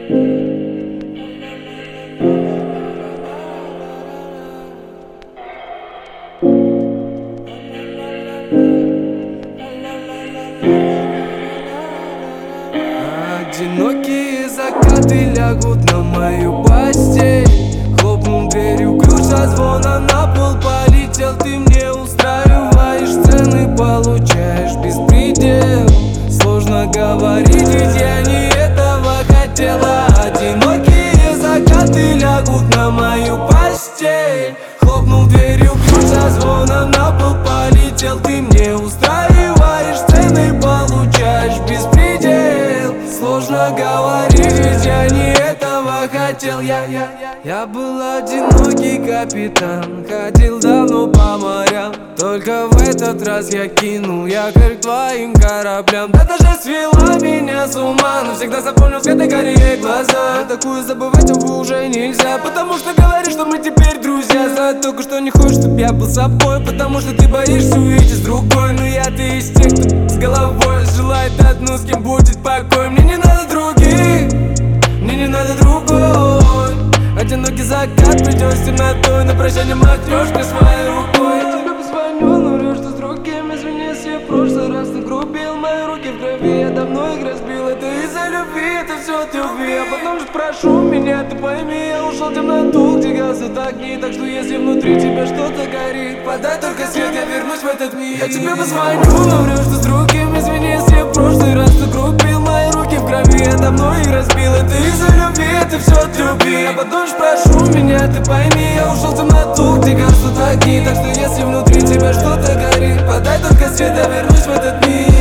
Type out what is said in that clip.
Одинокие закаты лягут на мою постель. Хлопнул дверью, ключ со звона на пол полетел. Ты мне устраиваешь сцены, получаешь беспредел. Сложно говорить, ведь я не этого хотела. Одинокие закаты лягут на мою постель. Хлопнул дверью, ключ со звона на пол полетел. Ты мне устраиваешь сцены, получаешь беспредел. Сложно говорить, ведь я не этого хотел. Я был одинокий капитан, ходил давно по морям. Только в этот раз я кинул якорь к твоим кораблям. Да даже свела меня с ума, но всегда запомнил цвета карие глаза. Такую забывать, увы, уже нельзя, потому что говоришь, что мы теперь друзья. За только что не хочешь, чтоб я был собой, потому что ты боишься увидеть с другой. Но я-то из тех, кто с головой желает одну, с кем будет покой. Мне не надо других, мне не надо другой. Одинокий закат, придешь с темнотой, на прощание махнешь мне своей рукой. Я тебе позвоню, но врешь, что с другим. Извини, если в прошлый раз нагрубил. Мои руки в крови, я давно их разбил. Это из-за любви, это все от любви. А потом же прошу меня, ты пойми, я ушел в темноту, где гаснут огни. Так что если внутри тебя что-то горит, подай только свет, я вернусь в этот мир. Я тебе позвоню, но врешь, что с другим. Извини, если в прошлый раз нагрубил. Мои руки в крови, я давно их разбил. Это из-за любви, это все от любви. А потом же прошу меня, ты пойми, я ушел в темноту, где гаснут огни. Так что если внутри тебя что-то горит, подай только свет, я вернусь в этот мир.